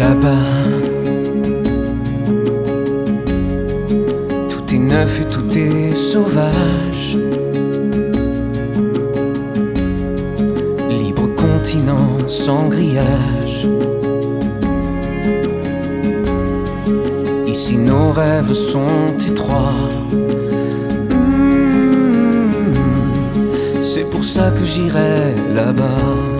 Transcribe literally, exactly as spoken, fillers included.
là-bas. Tout est neuf et tout est sauvage. Libre continent sans grillage. Ici nos rêves sont étroits. Mmh, c'est pour ça que j'irai là-bas.